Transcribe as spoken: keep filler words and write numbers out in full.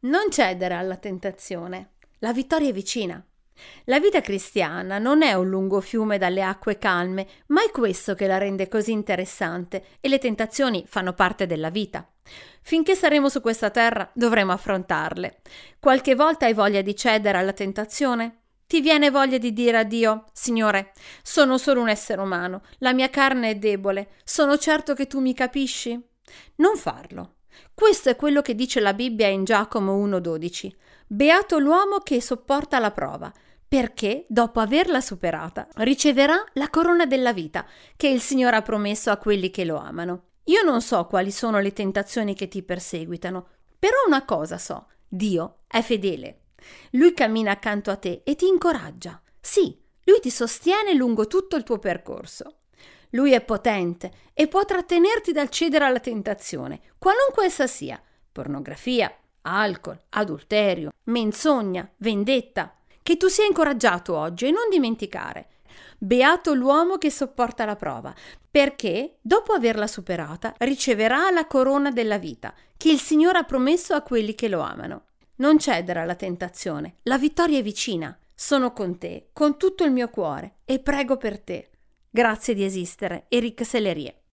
Non cedere alla tentazione. La vittoria è vicina. La vita cristiana non è un lungo fiume dalle acque calme, ma è questo che la rende così interessante, e le tentazioni fanno parte della vita. Finché saremo su questa terra dovremo affrontarle. Qualche volta hai voglia di cedere alla tentazione? Ti viene voglia di dire a Dio: Signore, sono solo un essere umano, la mia carne è debole, sono certo che tu mi capisci? Non farlo. Questo è quello che dice la Bibbia in Giacomo uno dodici. Beato l'uomo che sopporta la prova, perché dopo averla superata riceverà la corona della vita che il Signore ha promesso a quelli che lo amano. Io non so quali sono le tentazioni che ti perseguitano, però una cosa so: Dio è fedele. Lui cammina accanto a te e ti incoraggia. Sì, Lui ti sostiene lungo tutto il tuo percorso. Lui è potente e può trattenerti dal cedere alla tentazione, qualunque essa sia: pornografia, alcol, adulterio, menzogna, vendetta. Che tu sia incoraggiato oggi e non dimenticare: beato l'uomo che sopporta la prova, perché dopo averla superata riceverà la corona della vita che il Signore ha promesso a quelli che lo amano. Non cedere alla tentazione, la vittoria è vicina. Sono con te, con tutto il mio cuore, e prego per te. Grazie di esistere, Eric Sellerie.